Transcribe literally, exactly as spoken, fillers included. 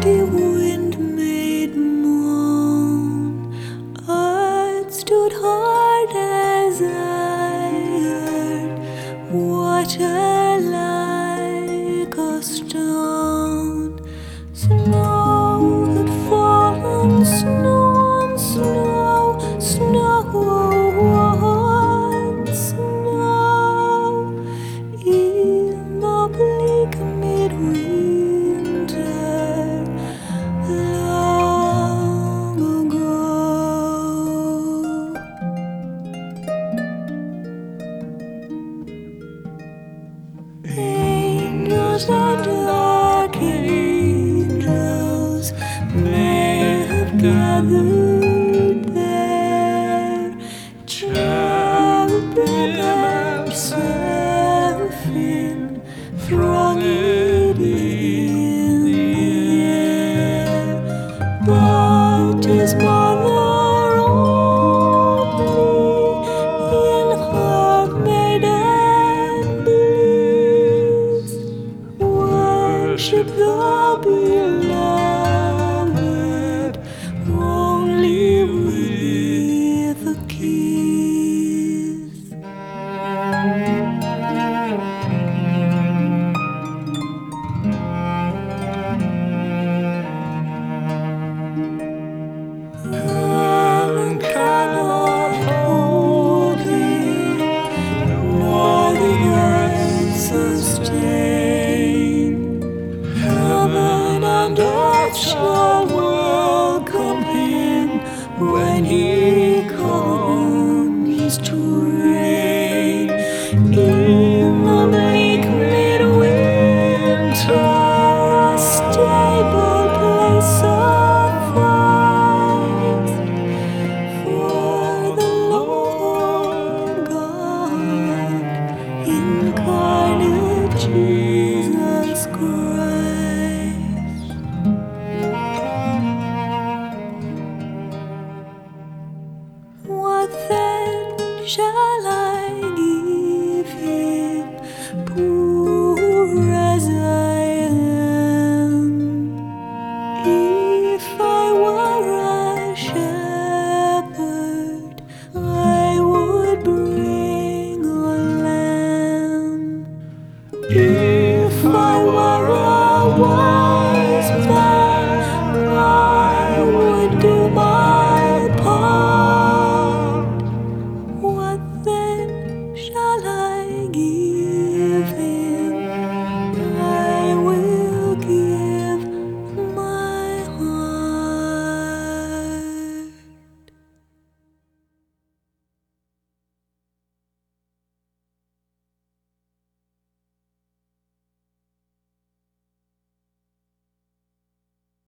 misty wind made moan. Earth stood hard as iron, water like a stone. Snow had fallen, snow on snow, snow on snow. In the bleak midwinter, long ago. Angels and dark angels may have gathered there, cherubim and seraphim thronged in the air. But his mother only in her maiden bliss worship the beloved.